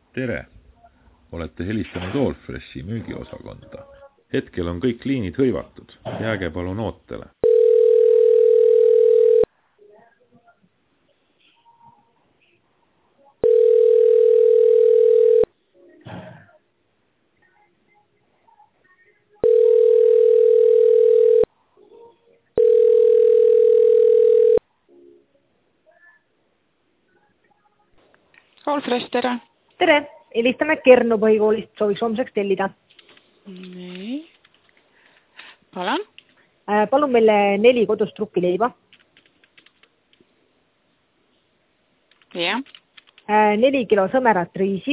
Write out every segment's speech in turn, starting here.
Tere! Olete helistanud Allfreshi müügiosakonda. Hetkel on kõik liinid hõivatud. Jääge palun ootele. Allfresh, tere! Tere! Helistame Kernu põhikoolist, sooviks homseks tellida. Nii. Palun? Palun meile 4 kodust trukkileiba. Jah. 4 kilo sõmerat riisi.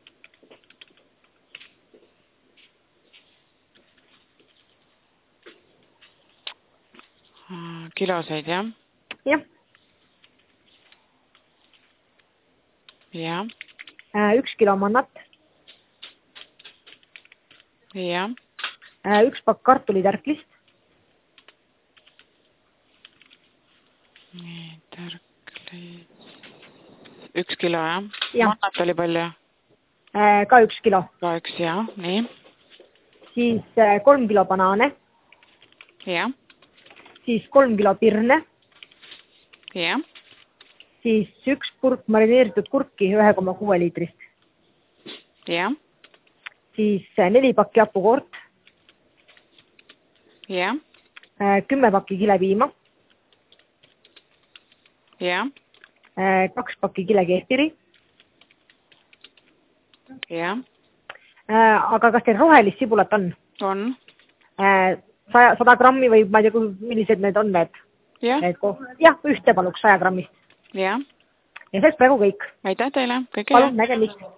Kiloseid, jah? Jah. Jah. 1 kilo mannat. Jah. 1 pakk kartulitärklist. Nii, tärklis. 1 kilo, jah? Ja. Mannat oli palju? Ka 1 kilo. Ka 1, jah. Nii. Siis 3 kilo banaane. Jah. Siis 3 kilo pirne. Jah. Siis 1 purk marineeritud kurki 1,6 liitrist. Jah. Siis 4 pakki hapukoort. Jah. 10 pakki kilepiima. Jah. 2 pakki kilekehtiri. Jah. Aga kas teil rohelist sibulat on? On. 100 grammi või ma ei tea, millised need on need? Jah. Jah, ühte paluks 100 grammist. Jah. Ja see praegu kõik. Aitäh teile. Kõike Palun nägemist.